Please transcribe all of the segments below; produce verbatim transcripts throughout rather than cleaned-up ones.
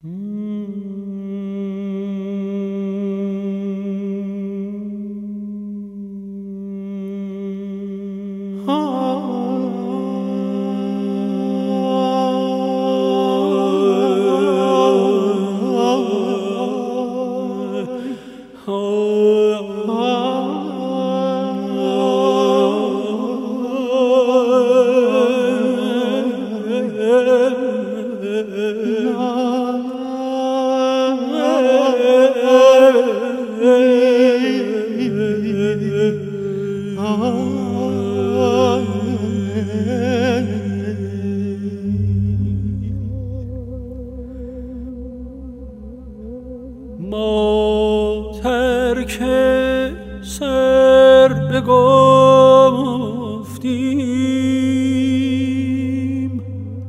ما ترک سر بگفتیم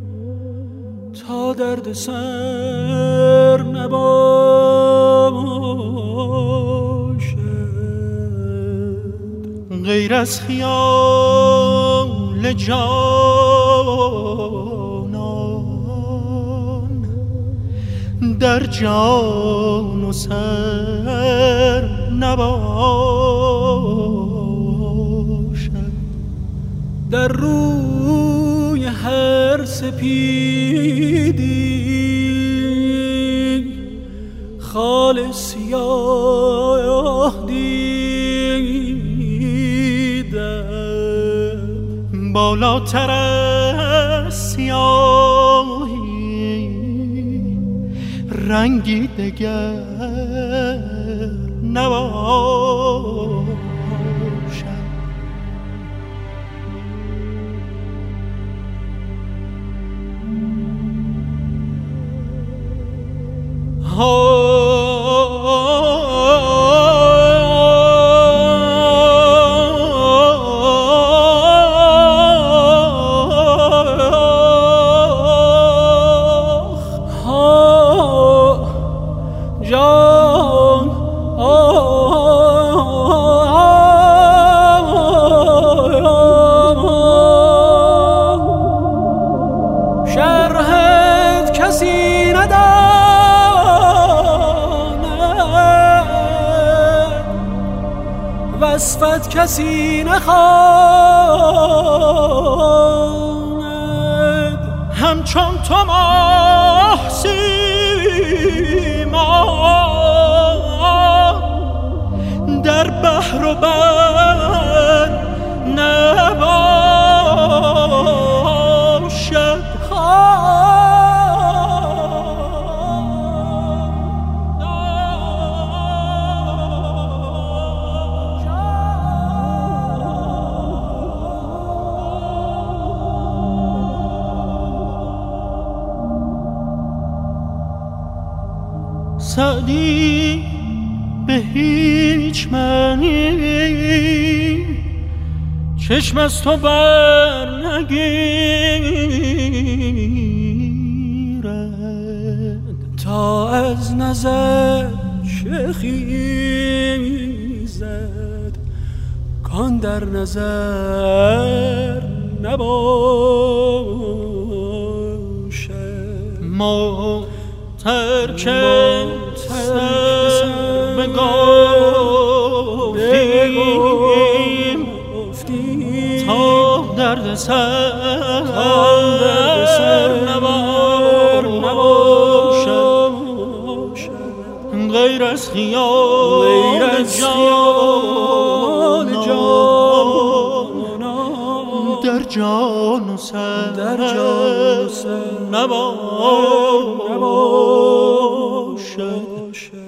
تا درد سر نباشد، غیر از خیال جانان در جان و سر نباشد. در روی هر سپیدی خال سیاه دیدم، بالاتر از سیاهی رنگی دگر نباشد. شرحت کسی نداند، وصفت کسی نخواند، همچون تو ماه سیما در بحر و بر نباشد. سعدی به هیچ معنی چشم از تو بر نگیرد، تا از نظر چه خیزد کان در نظر نباشد. ما ترک سر بگفتیم تا درد سر نباشد، غیر از خیال جان در جان و سر نباشد.